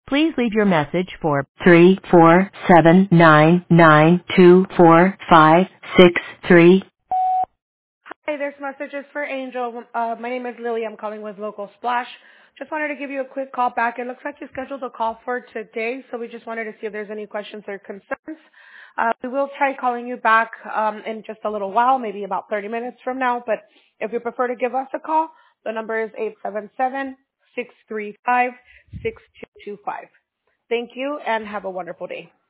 Please leave your message for 34799245563. Hi, this message is for Angel. My name is Lily. I'm calling with Local Splash. Just wanted to give you a quick call back. It looks like you scheduled a call for today, so we just wanted to see if there's any questions or concerns. We will try calling you back in just a little while, maybe about 30 minutes from now. But if you prefer to give us a call, the number is 877-635-6225. Thank you, and have a wonderful day.